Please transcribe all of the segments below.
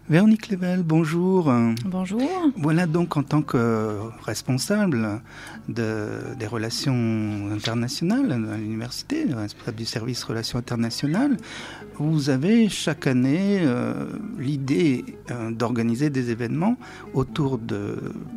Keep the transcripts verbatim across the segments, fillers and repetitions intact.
Véronique Level, bonjour. Bonjour. Voilà donc en tant que responsable de, des relations internationales à l'université, responsable du service relations internationales, vous avez chaque année euh, l'idée euh, d'organiser des événements autour de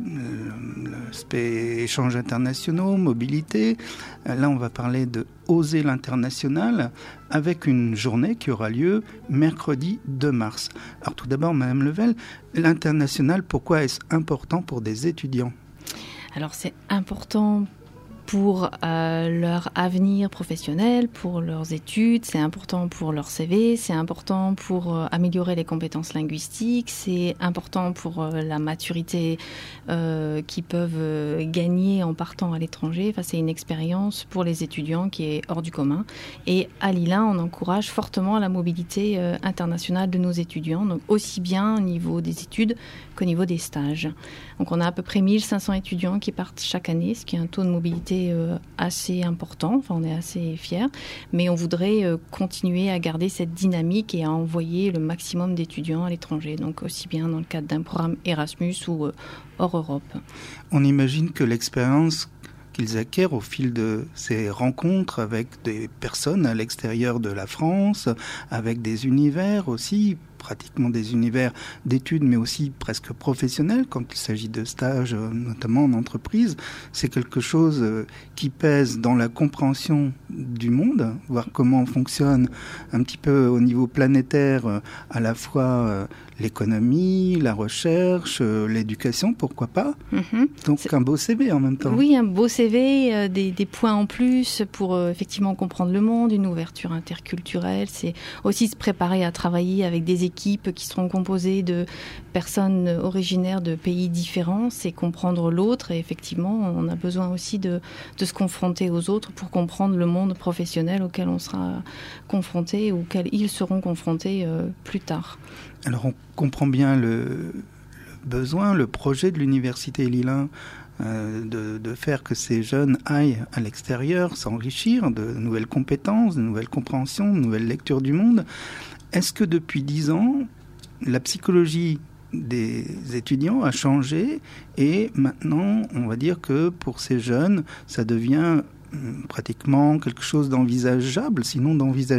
l'aspect échanges internationaux, mobilité. Là, on va parler de Oser l'international avec une journée qui aura lieu mercredi deux mars. Alors tout d'abord, Madame Level, l'international, pourquoi est-ce important pour des étudiants ? Alors c'est important pour euh, leur avenir professionnel, pour leurs études, c'est important pour leur C V, c'est important pour euh, améliorer les compétences linguistiques, c'est important pour euh, la maturité euh, qu'ils peuvent euh, gagner en partant à l'étranger. Enfin, c'est une expérience pour les étudiants qui est hors du commun. Et à Lille un, on encourage fortement la mobilité euh, internationale de nos étudiants, donc aussi bien au niveau des études qu'au niveau des stages. Donc on a à peu près mille cinq cents étudiants qui partent chaque année, ce qui est un taux de mobilité assez important, enfin on est assez fiers, mais on voudrait continuer à garder cette dynamique et à envoyer le maximum d'étudiants à l'étranger, donc aussi bien dans le cadre d'un programme Erasmus ou hors Europe. On imagine que l'expérience qu'ils acquièrent au fil de ces rencontres avec des personnes à l'extérieur de la France, avec des univers aussi, pratiquement des univers d'études, mais aussi presque professionnels, quand il s'agit de stages, notamment en entreprise. C'est quelque chose qui pèse dans la compréhension du monde, voir comment fonctionne un petit peu au niveau planétaire, à la fois l'économie, la recherche, l'éducation, pourquoi pas. Mm-hmm. Donc c'est... un beau C V en même temps. Oui, un beau C V, euh, des, des points en plus pour euh, effectivement comprendre le monde, une ouverture interculturelle. C'est aussi se préparer à travailler avec des équipes qui seront composées de personnes originaires de pays différents. C'est comprendre l'autre et effectivement, on a besoin aussi de, de se confronter aux autres pour comprendre le monde professionnel auquel on sera confronté, auquel ils seront confrontés euh, plus tard. Alors on comprend bien le, le besoin, le projet de l'université Lille un euh, de, de faire que ces jeunes aillent à l'extérieur, s'enrichir de nouvelles compétences, de nouvelles compréhensions, de nouvelles lectures du monde. Est-ce que depuis dix ans, la psychologie des étudiants a changé et maintenant, on va dire que pour ces jeunes, ça devient pratiquement quelque chose d'envisageable, sinon d'envisager ?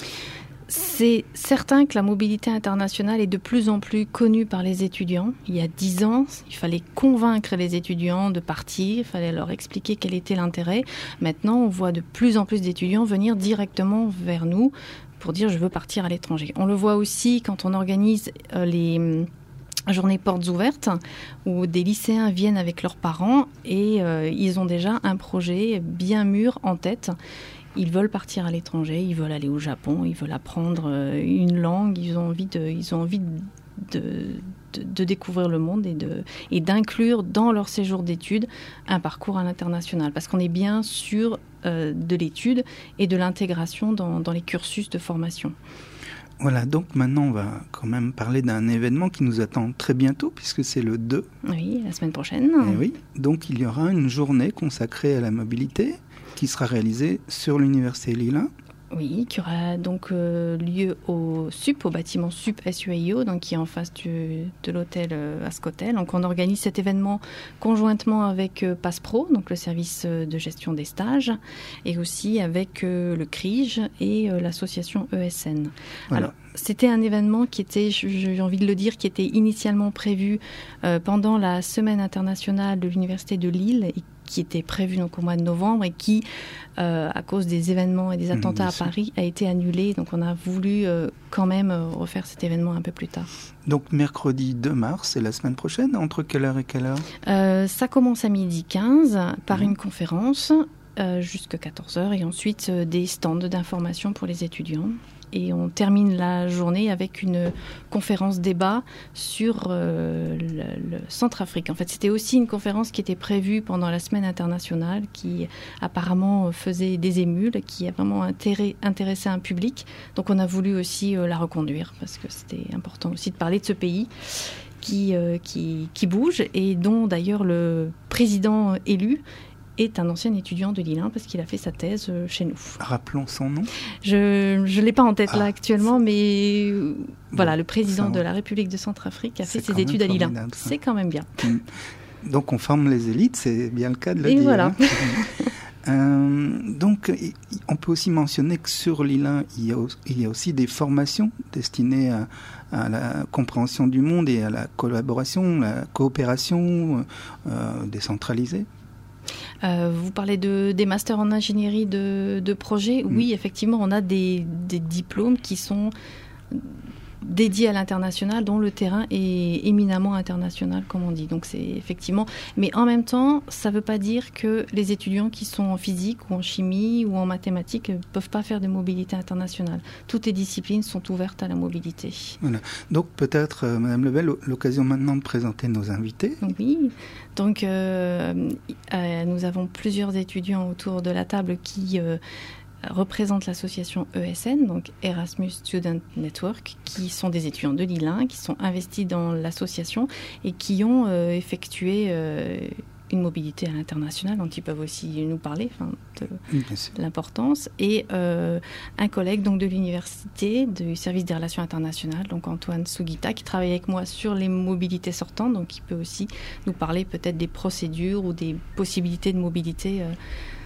C'est certain que la mobilité internationale est de plus en plus connue par les étudiants. Il y a dix ans, il fallait convaincre les étudiants de partir, il fallait leur expliquer quel était l'intérêt. Maintenant, on voit de plus en plus d'étudiants venir directement vers nous pour dire « je veux partir à l'étranger ». On le voit aussi quand on organise euh, les journées portes ouvertes où des lycéens viennent avec leurs parents et euh, ils ont déjà un projet bien mûr en tête. Ils veulent partir à l'étranger, ils veulent aller au Japon, ils veulent apprendre une langue, ils ont envie de, ils ont envie de, de, de découvrir le monde et, de, et d'inclure dans leur séjour d'études un parcours à l'international. Parce qu'on est bien sûr euh, de l'étude et de l'intégration dans, dans les cursus de formation. Voilà, donc maintenant on va quand même parler d'un événement qui nous attend très bientôt, puisque c'est le deux. Oui, la semaine prochaine. Et oui, donc il y aura une journée consacrée à la mobilité qui sera réalisée sur l'université Lille un. Oui, qui aura donc euh, lieu au S U P, au bâtiment S U P S U A I O, donc qui est en face du, de l'hôtel euh, Ascotel. Donc on organise cet événement conjointement avec euh, PassPro, donc le service de gestion des stages, et aussi avec euh, le C R I G et euh, l'association E S N. Voilà. Alors, c'était un événement qui était, j'ai envie de le dire, qui était initialement prévu euh, pendant la semaine internationale de l'université de Lille et qui était prévu donc au mois de novembre et qui, euh, à cause des événements et des attentats mmh, à Paris, a été annulé. Donc on a voulu euh, quand même euh, refaire cet événement un peu plus tard. Donc mercredi deux mars, c'est la semaine prochaine, entre quelle heure et quelle heure ? euh, Ça commence à midi quinze par mmh. une conférence euh, jusqu'à quatorze heures et ensuite euh, des stands d'information pour les étudiants. Et on termine la journée avec une conférence débat sur euh, le, le Centrafrique. En fait, c'était aussi une conférence qui était prévue pendant la semaine internationale, qui apparemment faisait des émules, qui a vraiment intérêt, intéressé un public. Donc on a voulu aussi euh, la reconduire, parce que c'était important aussi de parler de ce pays qui, euh, qui, qui bouge, et dont d'ailleurs le président élu est un ancien étudiant de Lille un parce qu'il a fait sa thèse euh, chez nous. Rappelons son nom. Je ne l'ai pas en tête ah, là actuellement, mais euh, bon, voilà, le président ça, de la République de Centrafrique a fait ses études à Lille un. C'est quand même bien. Donc on forme les élites, c'est bien le cas de le Et dire. Et voilà. Euh, donc, on peut aussi mentionner que sur Lille un, il y a, il y a aussi des formations destinées à, à la compréhension du monde et à la collaboration, la coopération euh, décentralisée. Euh, vous parlez de, des masters en ingénierie de, de projet. Mmh. Oui, effectivement, on a des, des diplômes qui sont dédiés à l'international, dont le terrain est éminemment international, comme on dit. Donc c'est effectivement... Mais en même temps, ça ne veut pas dire que les étudiants qui sont en physique ou en chimie ou en mathématiques ne peuvent pas faire de mobilité internationale. Toutes les disciplines sont ouvertes à la mobilité. Voilà. Donc peut-être, euh, Madame Lebel, l'occasion maintenant de présenter nos invités. Oui. Donc euh, euh, nous avons plusieurs étudiants autour de la table qui... Euh, représentent l'association E S N, donc Erasmus Student Network, qui sont des étudiants de Lille un, qui sont investis dans l'association et qui ont euh, effectué euh, une mobilité à l'international, dont ils peuvent aussi nous parler de l'importance. Et euh, un collègue donc, de l'université, du service des relations internationales, donc Antoine Sugita, qui travaille avec moi sur les mobilités sortantes, donc il peut aussi nous parler peut-être des procédures ou des possibilités de mobilité euh,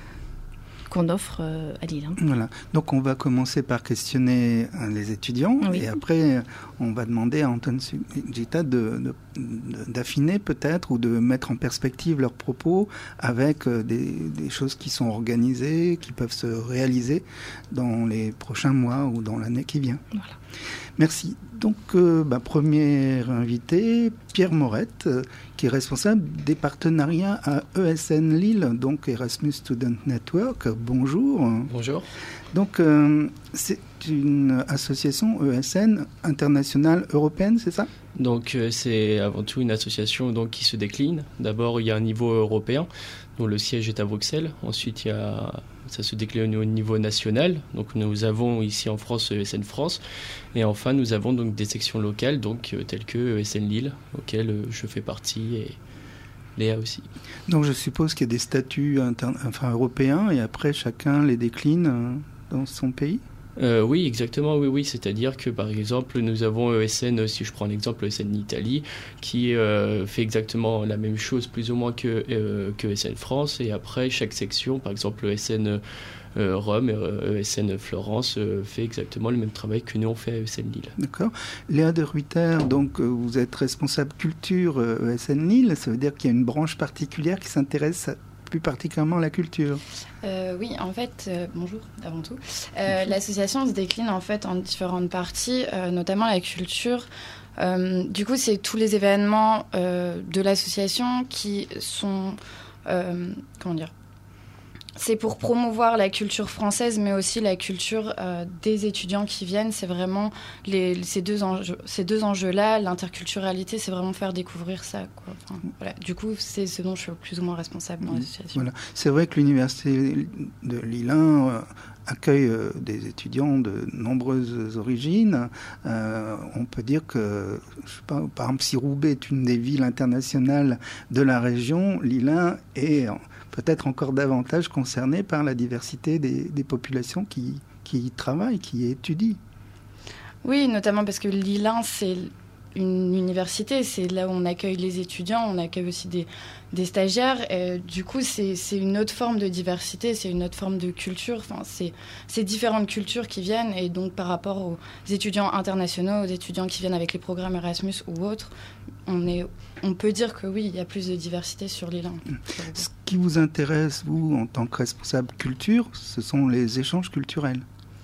qu'on offre euh, à Lille. Hein. Voilà. Donc on va commencer par questionner euh, les étudiants oui. et après on va demander à Antoine Sugita de, de, de, d'affiner peut-être ou de mettre en perspective leurs propos avec euh, des, des choses qui sont organisées, qui peuvent se réaliser dans les prochains mois ou dans l'année qui vient. Voilà. Merci. Donc, euh, bah, premier invité, Pierre Morette, euh, qui est responsable des partenariats à E S N Lille, donc Erasmus Student Network. Bonjour. Bonjour. Donc, euh, c'est une association E S N internationale européenne, c'est ça ? Donc, euh, c'est avant tout une association donc, qui se décline. D'abord, il y a un niveau européen, dont le siège est à Bruxelles. Ensuite, il y a... ça se décline au niveau national. Donc, nous avons ici en France E S N France. Et enfin, nous avons donc des sections locales, donc, euh, telles que E S N Lille, auxquelles euh, je fais partie, et Léa aussi. Donc, je suppose qu'il y a des statuts inter... enfin, européens, et après, chacun les décline euh, dans son pays ? Euh, oui, exactement, oui, oui. C'est-à-dire que, par exemple, nous avons E S N, si je prends l'exemple E S N Italie, qui euh, fait exactement la même chose, plus ou moins, que, euh, que E S N France. Et après, chaque section, par exemple, E S N euh, Rome, E S N Florence, euh, fait exactement le même travail que nous, on fait à E S N Lille. D'accord. Léa de Ruyter, donc, vous êtes responsable culture E S N Lille. Ça veut dire qu'il y a une branche particulière qui s'intéresse à plus particulièrement la culture. Euh, oui, en fait, euh, bonjour avant tout. Euh, l'association se décline en fait en différentes parties, euh, notamment la culture. Euh, du coup, c'est tous les événements euh, de l'association qui sont, euh, comment dire, c'est pour promouvoir la culture française, mais aussi la culture euh, des étudiants qui viennent. C'est vraiment les, ces, deux enjeux, ces deux enjeux-là. L'interculturalité, c'est vraiment faire découvrir ça, quoi. Enfin, voilà. Du coup, c'est ce dont je suis plus ou moins responsable dans l'association. Voilà. C'est vrai que l'université de Lille un euh, accueille euh, des étudiants de nombreuses origines. Euh, on peut dire que, je sais pas, par exemple, si Roubaix est une des villes internationales de la région, Lille un est peut-être encore davantage concerné par la diversité des, des populations qui, qui y travaillent, qui y étudient. Oui, notamment parce que Lille un, c'est une université, c'est là où on accueille les étudiants, on accueille aussi des, des stagiaires. Et du coup, c'est, c'est une autre forme de diversité, c'est une autre forme de culture. Enfin, c'est, c'est différentes cultures qui viennent. Et donc, par rapport aux étudiants internationaux, aux étudiants qui viennent avec les programmes Erasmus ou autres, on, est, on peut dire que oui, il y a plus de diversité sur Lille un. Ce qui vous intéresse, vous, en tant que responsable culture, ce sont les échanges culturels.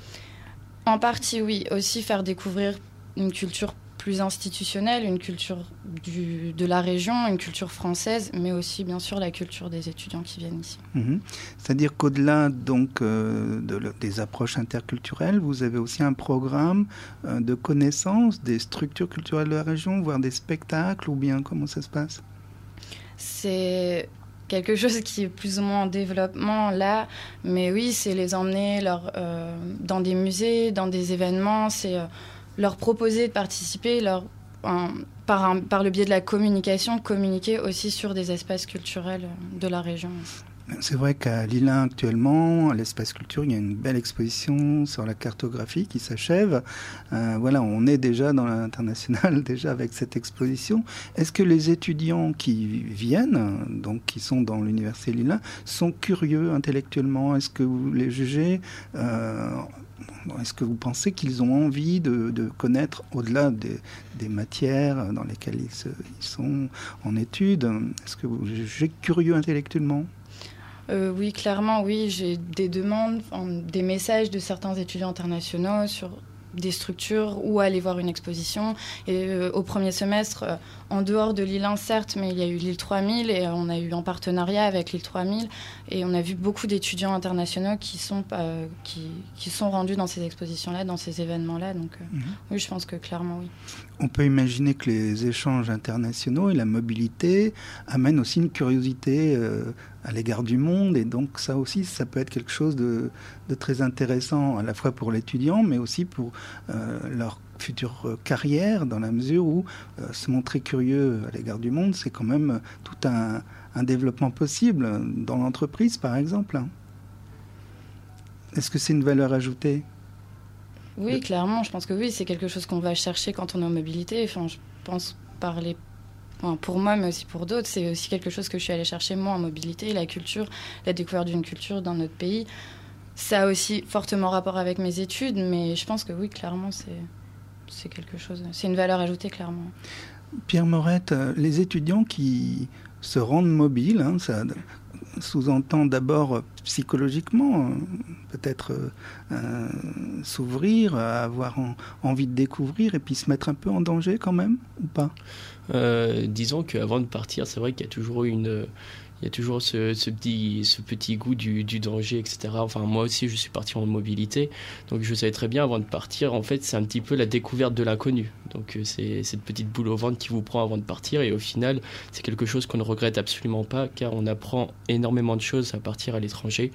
En partie, oui. Aussi faire découvrir une culture plus institutionnelle, une culture du, de la région, une culture française, mais aussi, bien sûr, la culture des étudiants qui viennent ici. Mmh. C'est-à-dire qu'au-delà donc, euh, de, des approches interculturelles, vous avez aussi un programme euh, de connaissance des structures culturelles de la région, voire des spectacles, ou bien comment ça se passe ? C'est quelque chose qui est plus ou moins en développement là, mais oui, c'est les emmener leur, euh, dans des musées, dans des événements, c'est euh, leur proposer de participer, leur, un, par, un, par le biais de la communication, communiquer aussi sur des espaces culturels de la région. C'est vrai qu'à Lille un actuellement, à l'Espace Culture, il y a une belle exposition sur la cartographie qui s'achève. Euh, voilà, on est déjà dans l'international, déjà avec cette exposition. Est-ce que les étudiants qui viennent, donc qui sont dans l'Université Lille un, sont curieux intellectuellement? Est-ce que vous les jugez euh, Est-ce que vous pensez qu'ils ont envie de, de connaître, au-delà des, des matières dans lesquelles ils, se, ils sont en études, est-ce que vous les jugez curieux intellectuellement? Euh, oui, clairement, oui. J'ai des demandes, des messages de certains étudiants internationaux sur des structures ou aller voir une exposition. Et euh, au premier semestre, euh, en dehors de Lille un, certes, mais il y a eu Lille trois mille et on a eu un partenariat avec Lille trois mille. Et on a vu beaucoup d'étudiants internationaux qui sont, euh, qui, qui sont rendus dans ces expositions-là, dans ces événements-là. Donc euh, mmh. oui, je pense que clairement, oui. On peut imaginer que les échanges internationaux et la mobilité amènent aussi une curiosité euh, à l'égard du monde. Et donc ça aussi, ça peut être quelque chose de, de très intéressant, à la fois pour l'étudiant, mais aussi pour euh, leur future carrière, dans la mesure où euh, se montrer curieux à l'égard du monde, c'est quand même tout un, un développement possible dans l'entreprise, par exemple. Est-ce que c'est une valeur ajoutée ? Oui, clairement, je pense que oui, c'est quelque chose qu'on va chercher quand on est en mobilité. Enfin, je pense parler enfin, pour moi, mais aussi pour d'autres, c'est aussi quelque chose que je suis allée chercher moi en mobilité, la culture, la découverte d'une culture dans notre pays. Ça a aussi fortement rapport avec mes études, mais je pense que oui, clairement, c'est, c'est quelque chose, c'est une valeur ajoutée, clairement. Pierre Morette, les étudiants qui se rendent mobiles, hein, ça sous-entend d'abord psychologiquement, peut-être euh, s'ouvrir, avoir en, envie de découvrir et puis se mettre un peu en danger quand même, ou pas ? euh, Disons qu'avant de partir, c'est vrai qu'il y a toujours une... Il y a toujours ce, ce, petit, ce petit goût du, du danger, et cetera. Enfin, moi aussi, je suis parti en mobilité. Donc, je savais très bien, avant de partir, en fait, c'est un petit peu la découverte de l'inconnu. Donc, c'est cette petite boule au ventre qui vous prend avant de partir. Et au final, c'est quelque chose qu'on ne regrette absolument pas, car on apprend énormément de choses à partir à l'étranger.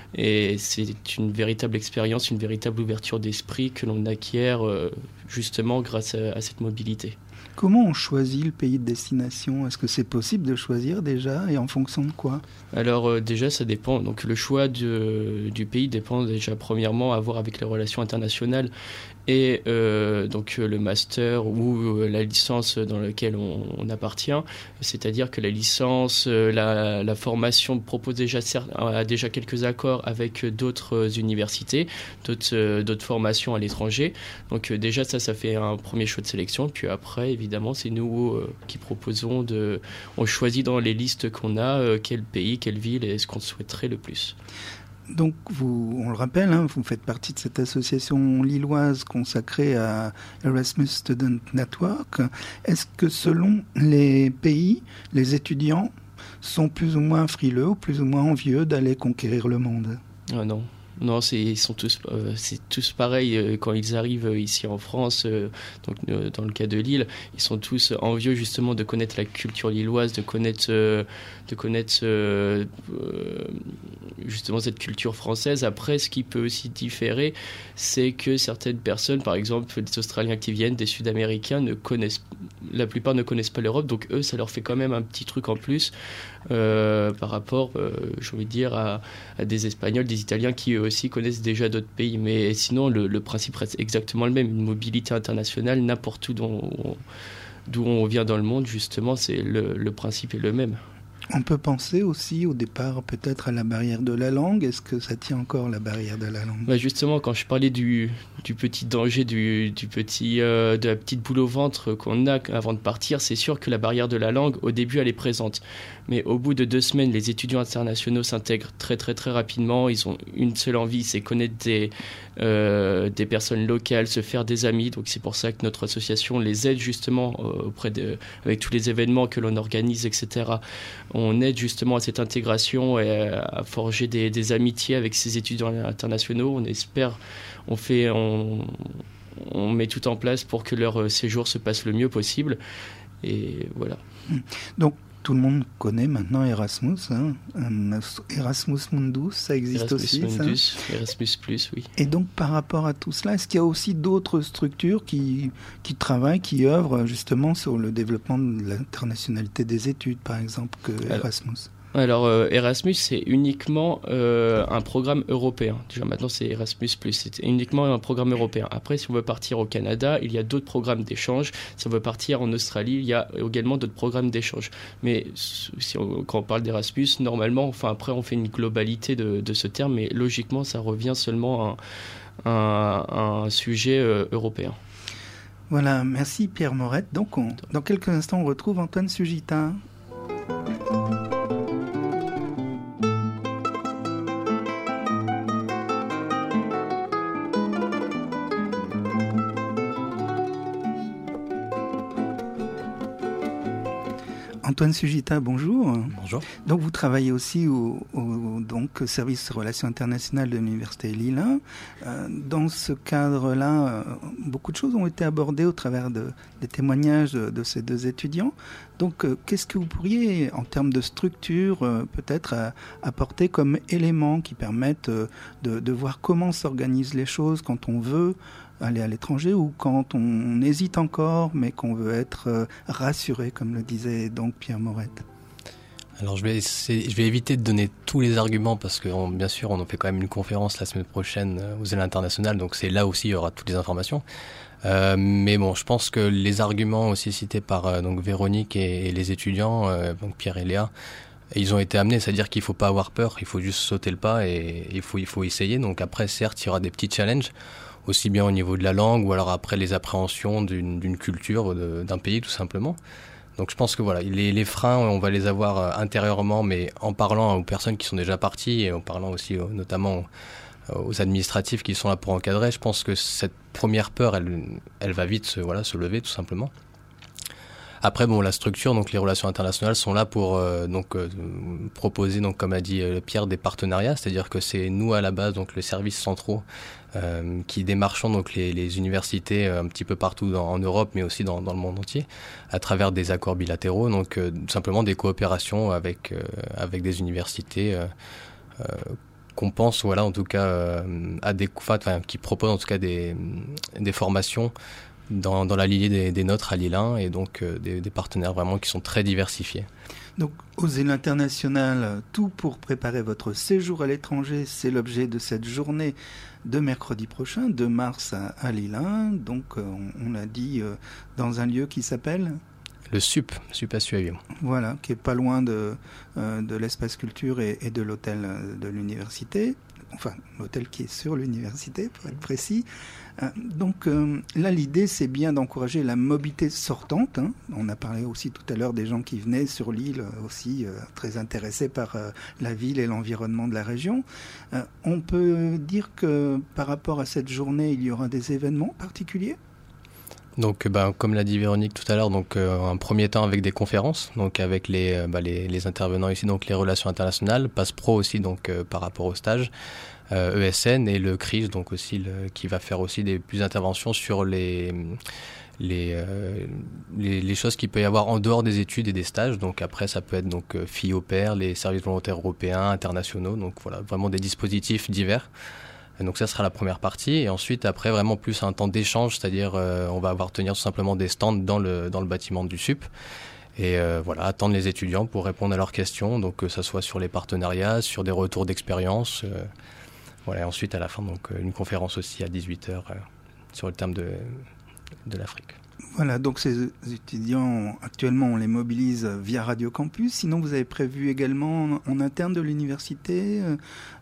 Et c'est une véritable expérience, une véritable ouverture d'esprit que l'on acquiert euh, justement grâce à, à cette mobilité. Comment on choisit le pays de destination ? Est-ce que c'est possible de choisir déjà et en fonction de quoi ? Alors euh, déjà ça dépend. Donc le choix de, du pays dépend déjà premièrement à voir avec les relations internationales et euh, donc le master ou la licence dans laquelle on, on appartient. C'est-à-dire que la licence, la, la formation propose déjà, a déjà quelques accords avec d'autres universités, d'autres, d'autres formations à l'étranger. Donc déjà ça, ça fait un premier choix de sélection. Puis après, évidemment, c'est nous euh, qui proposons de... On choisit dans les listes qu'on a euh, quel pays, quelle ville est ce qu'on souhaiterait le plus. Donc, vous, on le rappelle, hein, vous faites partie de cette association lilloise consacrée à Erasmus Student Network. Est-ce que selon les pays, les étudiants sont plus ou moins frileux ou plus ou moins envieux d'aller conquérir le monde ? Ah non. Non, c'est, ils sont tous, euh, c'est tous pareils euh, quand ils arrivent ici en France. Euh, donc, euh, dans le cas de Lille, ils sont tous envieux justement de connaître la culture lilloise, de connaître, euh, de connaître euh, euh, justement cette culture française. Après, ce qui peut aussi différer, c'est que certaines personnes, par exemple des Australiens qui viennent, des Sud-Américains, ne connaissent, la plupart ne connaissent pas l'Europe. Donc eux, ça leur fait quand même un petit truc en plus euh, par rapport, euh, j'ai envie de dire, à, à des Espagnols, des Italiens qui eux aussi connaissent déjà d'autres pays, mais sinon le, le principe reste exactement le même, une mobilité internationale n'importe où d'où on, d'où on vient dans le monde, justement, c'est le, le principe est le même. On peut penser aussi au départ peut-être à la barrière de la langue. Est-ce que ça tient encore la barrière de la langue ? Bah justement, quand je parlais du, du petit danger, du, du petit, euh, de la petite boule au ventre qu'on a avant de partir, c'est sûr que la barrière de la langue, au début, elle est présente. Mais au bout de deux semaines, les étudiants internationaux s'intègrent très très très rapidement. Ils ont une seule envie, c'est connaître des, euh, des personnes locales, se faire des amis. Donc c'est pour ça que notre association les aide justement euh, auprès de, avec tous les événements que l'on organise, et cetera. On aide justement à cette intégration et à forger des, des amitiés avec ces étudiants internationaux. On espère, on fait, on, on met tout en place pour que leur séjour se passe le mieux possible. Et voilà. Donc, tout le monde connaît maintenant Erasmus. Hein. Erasmus Mundus, ça existe Erasmus aussi. Mundus, ça. Erasmus Plus, oui. Et donc, par rapport à tout cela, est-ce qu'il y a aussi d'autres structures qui, qui travaillent, qui œuvrent justement sur le développement de l'internationalité des études, par exemple, que Alors, Erasmus ? Alors euh, Erasmus, c'est uniquement euh, un programme européen. Déjà maintenant c'est Erasmus plus, c'est uniquement un programme européen. Après, si on veut partir au Canada, il y a d'autres programmes d'échange. Si on veut partir en Australie, il y a également d'autres programmes d'échange. Mais si on, quand on parle d'Erasmus, normalement, enfin après on fait une globalité de, de ce terme, mais logiquement ça revient seulement à, à, à un sujet euh, européen. Voilà, merci Pierre Morette. Donc on, dans quelques instants, on retrouve Antoine Sugita. Antoine Sugita, bonjour. Bonjour. Donc vous travaillez aussi au, au donc, service relations internationales de l'Université Lille un. Euh, dans ce cadre-là, euh, beaucoup de choses ont été abordées au travers de, des témoignages de, de ces deux étudiants. Donc euh, qu'est-ce que vous pourriez, en termes de structure, euh, peut-être euh, apporter comme éléments qui permettent euh, de, de voir comment s'organisent les choses quand on veut aller à l'étranger ou quand on hésite encore mais qu'on veut être euh, rassuré, comme le disait donc Pierre Morette. Alors je vais, essayer, je vais éviter de donner tous les arguments parce que on, bien sûr on en fait quand même une conférence la semaine prochaine aux États internationales, donc c'est là aussi il y aura toutes les informations. Euh, mais bon, je pense que les arguments aussi cités par euh, donc Véronique et, et les étudiants, euh, donc Pierre et Léa, ils ont été amenés, c'est-à-dire qu'il ne faut pas avoir peur, il faut juste sauter le pas et il faut, il faut essayer. Donc après, certes, il y aura des petits challenges, aussi bien au niveau de la langue ou alors après les appréhensions d'une, d'une culture, de, d'un pays tout simplement. Donc je pense que voilà, les, les freins, on va les avoir intérieurement, mais en parlant aux personnes qui sont déjà parties et en parlant aussi notamment aux administratifs qui sont là pour encadrer, je pense que cette première peur, elle, elle va vite se, voilà, se lever tout simplement. Après, bon, la structure, donc les relations internationales sont là pour euh, donc euh, proposer, donc comme a dit euh, Pierre, des partenariats, c'est-à-dire que c'est nous à la base, donc les services centraux, euh, qui démarchons donc les, les universités euh, un petit peu partout dans, en Europe, mais aussi dans, dans le monde entier, à travers des accords bilatéraux, donc euh, simplement des coopérations avec euh, avec des universités. Euh, euh, qu'on pense, voilà, en tout cas, euh, à des, enfin, qui proposent en tout cas des des formations dans, dans la lignée des, des nôtres à Lille un et donc euh, des, des partenaires vraiment qui sont très diversifiés. Donc, oser l'international, tout pour préparer votre séjour à l'étranger, c'est l'objet de cette journée de mercredi prochain, deux mars à, à Lille un. Donc, euh, on, on l'a dit, euh, dans un lieu qui s'appelle le S U P, S U P à Suavio. Voilà, qui est pas loin de, euh, de l'espace culture et, et de l'hôtel de l'université. Enfin, l'hôtel qui est sur l'université, pour être précis. Euh, donc euh, là, l'idée, c'est bien d'encourager la mobilité sortante. Hein. On a parlé aussi tout à l'heure des gens qui venaient sur l'île, aussi euh, très intéressés par euh, la ville et l'environnement de la région. Euh, on peut dire que par rapport à cette journée, il y aura des événements particuliers ? Donc, ben, comme l'a dit Véronique tout à l'heure, donc euh, un premier temps avec des conférences, donc avec les, euh, bah, les, les intervenants ici, donc les relations internationales, PassPro aussi, donc euh, par rapport au stage, euh, E S N et le C R I S, donc aussi le, qui va faire aussi des plus interventions sur les les, euh, les les choses qu'il peut y avoir en dehors des études et des stages. Donc après, ça peut être donc euh, filles au pair, les services volontaires européens, internationaux, donc voilà, vraiment des dispositifs divers. Donc ça sera la première partie et ensuite après vraiment plus un temps d'échange, c'est-à-dire euh, on va avoir tenir tout simplement des stands dans le dans le bâtiment du S U P et euh, voilà, attendre les étudiants pour répondre à leurs questions, donc que ça soit sur les partenariats, sur des retours d'expérience, euh, voilà, et ensuite à la fin donc une conférence aussi à dix-huit heures euh, sur le thème de de l'Afrique. Voilà, donc ces étudiants, actuellement, on les mobilise via Radio Campus. Sinon, vous avez prévu également en interne de l'université euh,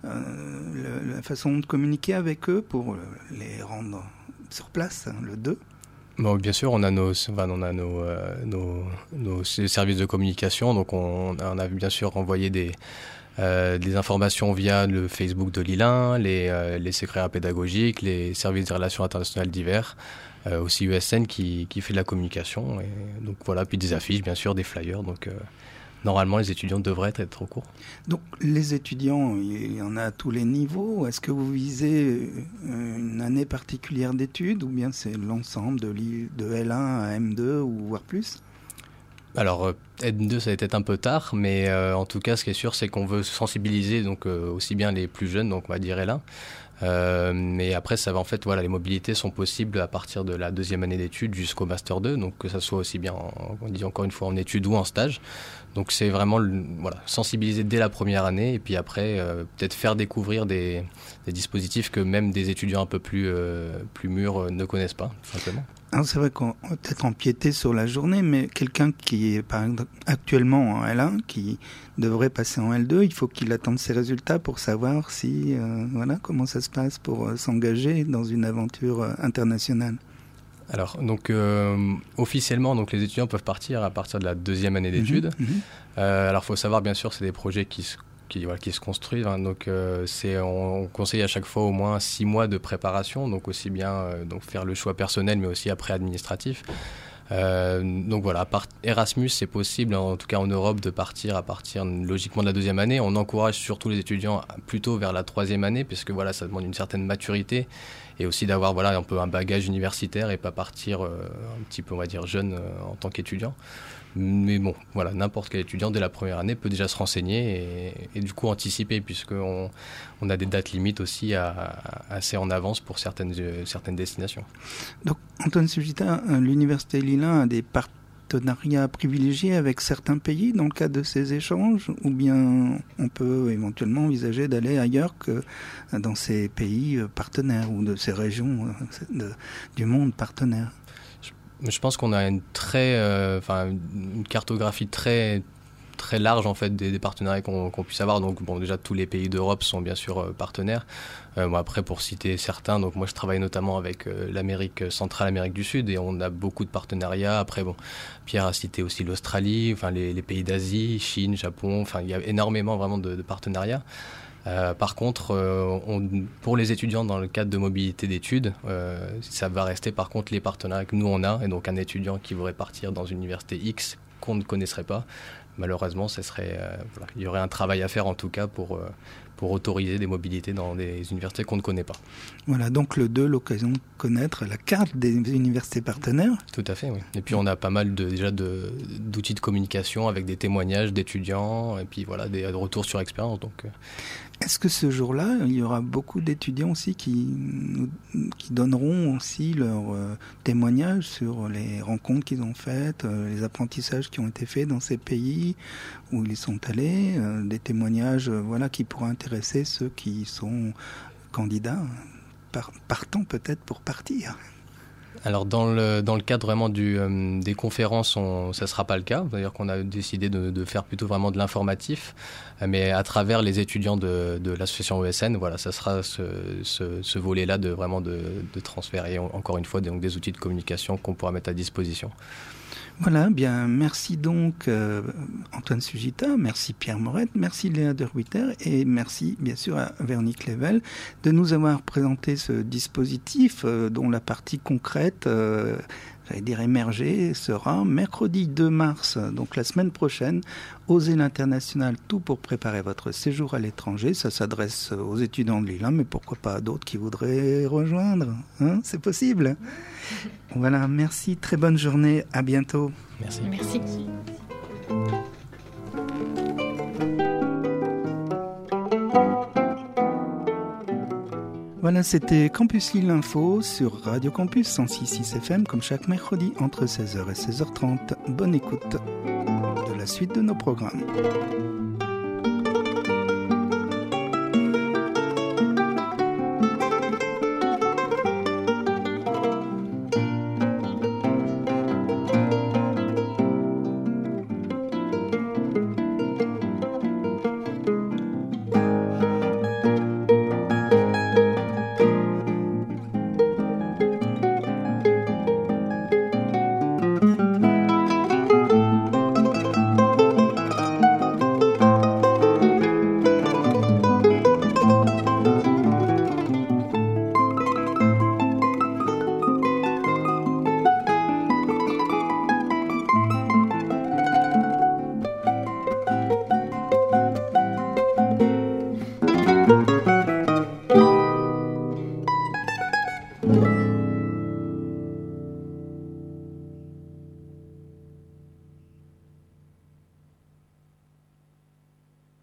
euh, la façon de communiquer avec eux pour les rendre sur place, hein, le deux. Bon, bien sûr, on a nos, enfin, on a nos, euh, nos, nos services de communication. Donc, on, on a bien sûr envoyé des, euh, des informations via le Facebook de Lille un, les, euh, les secrétaires pédagogiques, les services des relations internationales divers. Euh, aussi U S N qui, qui fait de la communication et donc voilà, puis des affiches bien sûr, des flyers, donc euh, normalement les étudiants devraient être au cours. Donc les étudiants, il y en a à tous les niveaux. Est-ce que vous visez une année particulière d'études ou bien c'est l'ensemble de, de L un à M deux ou voire plus ? Alors, N deux, ça va être un peu tard, mais euh, en tout cas, ce qui est sûr, c'est qu'on veut sensibiliser donc euh, aussi bien les plus jeunes, donc on va dire L un. Euh, mais après, ça va en fait, voilà, les mobilités sont possibles à partir de la deuxième année d'études jusqu'au master deux, donc que ça soit aussi bien, en, on dit encore une fois, en études ou en stage. Donc c'est vraiment, voilà, sensibiliser dès la première année, et puis après, euh, peut-être faire découvrir des, des dispositifs que même des étudiants un peu plus euh, plus mûrs euh, ne connaissent pas, tout simplement. Alors c'est vrai qu'on va peut-être empiéter sur la journée, mais quelqu'un qui est par exemple, actuellement en L un, qui devrait passer en L deux, il faut qu'il attende ses résultats pour savoir si, euh, voilà, comment ça se passe pour euh, s'engager dans une aventure euh, internationale. Alors, donc, euh, officiellement, donc, les étudiants peuvent partir à partir de la deuxième année d'études. Mmh, mmh. Euh, alors, il faut savoir, bien sûr, c'est des projets qui se Qui, voilà, qui se construisent. Hein. Donc, euh, c'est, on, on conseille à chaque fois au moins six mois de préparation, donc aussi bien euh, donc faire le choix personnel, mais aussi après administratif. Euh, donc voilà, à part Erasmus, c'est possible, en tout cas en Europe, de partir à partir logiquement de la deuxième année. On encourage surtout les étudiants plutôt vers la troisième année, puisque voilà, ça demande une certaine maturité et aussi d'avoir voilà un peu un bagage universitaire et pas partir euh, un petit peu, on va dire, jeune euh, en tant qu'étudiant. Mais bon, voilà, n'importe quel étudiant dès la première année peut déjà se renseigner et, et du coup anticiper, puisqu'on on a des dates limites aussi à, à, assez en avance pour certaines, euh, certaines destinations. Donc, Antoine Sugita, l'Université Lille un a des partenariats privilégiés avec certains pays dans le cadre de ces échanges, ou bien on peut éventuellement envisager d'aller ailleurs que dans ces pays partenaires ou de ces régions de, du monde partenaires? Je pense qu'on a une très, euh, enfin, une cartographie très, très large en fait des, des partenariats qu'on, qu'on puisse avoir. Donc bon, déjà tous les pays d'Europe sont bien sûr euh, partenaires. Euh, bon, après, pour citer certains, donc moi je travaille notamment avec euh, l'Amérique centrale, l'Amérique du Sud, et on a beaucoup de partenariats. Après, bon, Pierre a cité aussi l'Australie, enfin les, les pays d'Asie, Chine, Japon. Enfin, il y a énormément vraiment de, de partenariats. Euh, par contre, euh, on, pour les étudiants dans le cadre de mobilité d'études, euh, ça va rester par contre les partenariats que nous on a. Et donc un étudiant qui voudrait partir dans une université X qu'on ne connaisserait pas, malheureusement, ce serait, euh, voilà, il y aurait un travail à faire en tout cas pour, euh, pour autoriser des mobilités dans des universités qu'on ne connaît pas. Voilà, donc le deux, l'occasion de connaître la carte des universités partenaires. Tout à fait, oui. Et puis on a pas mal de, déjà de, d'outils de communication avec des témoignages d'étudiants et puis voilà, des retours sur expérience. Donc, euh... Est-ce que ce jour-là, il y aura beaucoup d'étudiants aussi qui, qui donneront aussi leur euh, témoignage sur les rencontres qu'ils ont faites, euh, les apprentissages qui ont été faits dans ces pays où ils sont allés, euh, des témoignages euh, voilà, qui pourraient intéresser ceux qui sont candidats, par, partant peut-être pour partir? Alors dans le dans le cadre vraiment du euh, des conférences, on, ça sera pas le cas. D'ailleurs qu'on a décidé de, de faire plutôt vraiment de l'informatif, mais à travers les étudiants de, de l'association E S N, voilà, ça sera ce, ce, ce volet-là de vraiment de, de transfert et encore une fois donc des outils de communication qu'on pourra mettre à disposition. Voilà, bien, merci donc euh, Antoine Sugita, merci Pierre Morette, merci Léa De Ruyter et merci bien sûr à Véronique Level de nous avoir présenté ce dispositif euh, dont la partie concrète, euh, j'allais dire émergée, sera mercredi deux mars, donc la semaine prochaine, Osez l'international, tout pour préparer votre séjour à l'étranger. Ça s'adresse aux étudiants de Lille un, mais pourquoi pas à d'autres qui voudraient rejoindre, hein, c'est possible. Voilà, merci, très bonne journée, à bientôt. Merci. Merci. Voilà, c'était Campus Lille Info sur Radio Campus cent six virgule six F M, comme chaque mercredi entre seize heures et seize heures trente. Bonne écoute de la suite de nos programmes.